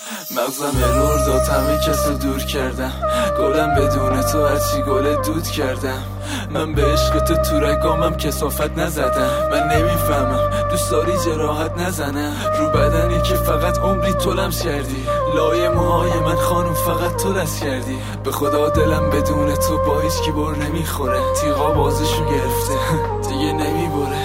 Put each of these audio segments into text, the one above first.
مغزم ارور داد، همه کسو دور کردم. گلم بدون تو هرچی گل دود کردم. من به عشق تو رگامم کثافت نزدم. من نمیفهمم دوست داری جراحت نزنم رو بدنی که فقط عمری تو لمس کردی. لای موهای من خانم فقط تو رس کردی. به خدا دلم بدون تو با هیچ کی بر نمیخوره. تیغا بازشو گرفته دیگه نمیبره.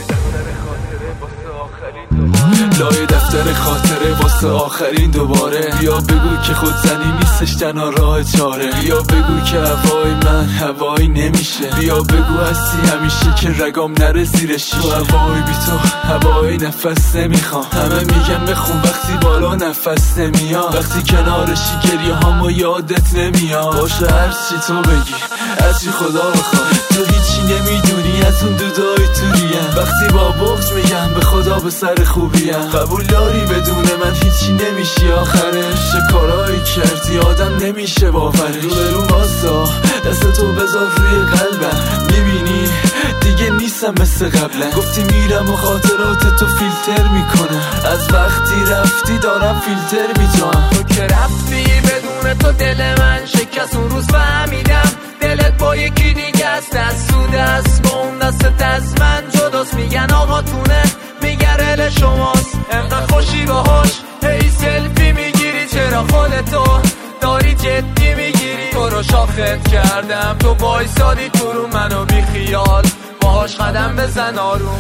لای دفتر خاطره واسه آخرین دوباره. بیا بگو که خودزنی نیستش تنها راه چاره. بیا بگو که هوای من هوایی نمیشه. بیا بگو هستی همیشه که رگام نره زیر شیشه. تو هوایی بی تو هوایی نفس نمیخوام. همه میگن بخون وقتی بالا نفس نمیاد. وقتی کنارشی گریه هامو یادت نمیاد. باشه هرچی تو بگی هرچی خدا بخواد. تو هیچی نمیدونی از اون دودای توریم. وقتی با بغض میگم به خدا به سر خوبیم. قبول داری بدون من هیچی نمیشی آخرش. چه کارایی کردی آدم نمیشه باورش. رو واسا دست تو بذار روی قلبم. میبینی دیگه نیستم مثل قبلا. گفتی میرم و خاطرات تو فیلتر میکنم. از وقتی رفتی دارم فیلتر میتونم. تو که رفتی بدون تو دل من شکست. اون روز فهمیدم دلت با یکی دیگه است. دست تو دست با اون دستت از من جداست. میگن آقا تونه میگرل شماست. انقدر خوشی باهاش هی سلفی میگیری. چرا خودتو داری جدی میگیری؟ تو رو شاخت کردم تو وایسادی تو رو منو بی خیال باهاش قدم بزن آروم.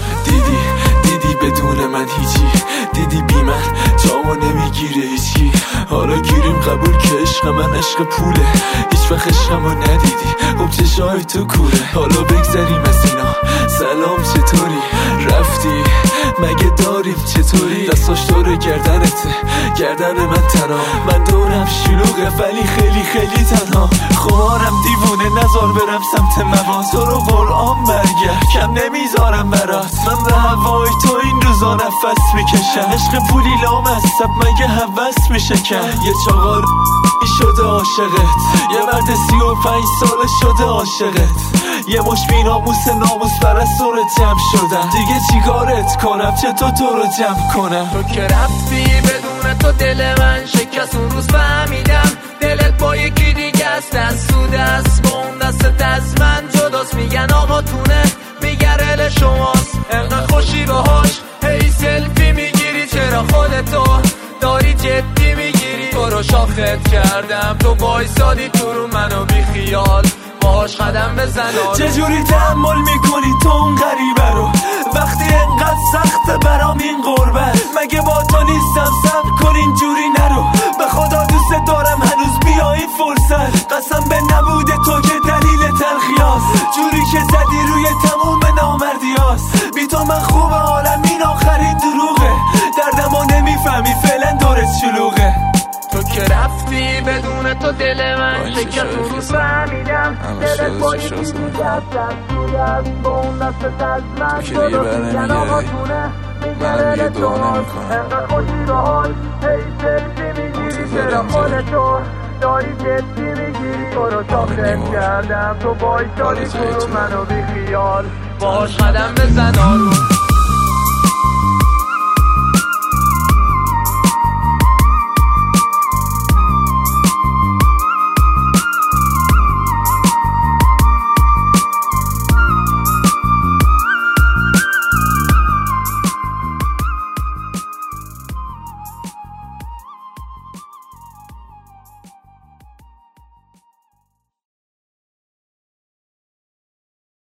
دیدی بدون من هیچی. دیدی بی من جامو نمیگیره هیچی. حالا گیریم قبول که عشق من عشق پوله. هیچ وقت عشقمو ندیدی خب چشای تو کوره. حالا بگذریم از اینا. سلام چطوری؟ رفتی مگه داریم چطوری؟ دستاش دور گردنته گردن من تنها. من دورم شلوغه ولی خیلی خیلی تنها. خمارم دیوونه نزار برم سمت مواد. تو رو قرآن برگرد کم نمیذارم برات. من به هوای تو این روزا نفس میکشم. عشق پولی لامصب مگه هوس میشکن. یه چاقال شده عاشقت. یه مرد 35 ساله شده عاشقت. یه مش بیناموس ناموس پرستورت جمع شدم. دیگه چیکارت کنم چطور تو رو جمع کنم؟ تو که رفتی بدون تو دل من شکست. اون روز فهمیدم دلت با یکی دیگه است. دست تو دست با اون دستت از من جداست. میگن آقا تونه میگرل شماست. انقدر خوشی باهاش هی سلفی میگیری. چرا خودتو داری جدی میگیری؟ تو رو شاخت کردم تو وایسادی تو رو منو بی خیال باهاش قدم بزن. چجوری تحمل میکنی تو اون غریبه رو وقتی انقدر سخته برام این غربت؟ مگه با تو نیستم صبر کن اینجوری نرو. به خدا دوست دارم هنوز بیا این فرصت. قسم به نبود تو که دلیل تلخیاست. جوری که زدی روی تموم نامردیاست. بی تو من خوبه عالم این آخرین دروغه. دردمو نمیفهمی فعلا دورت شلوغه. تو که رفتی بدون تو دل من شکست. اون روز فهمیدم دلت با یکی دیگه است. دست تو دست با اون دستت از من جداست. میگن آقا تونه میگرل شماست. انقدر خوشی باهاش هی سلفی میگیری. چرا خودتو داری جدی میگیری؟ تو رو شاخت کردم تو وایسادی تو رو منو بی خیال باهاش قدم بزن آروم.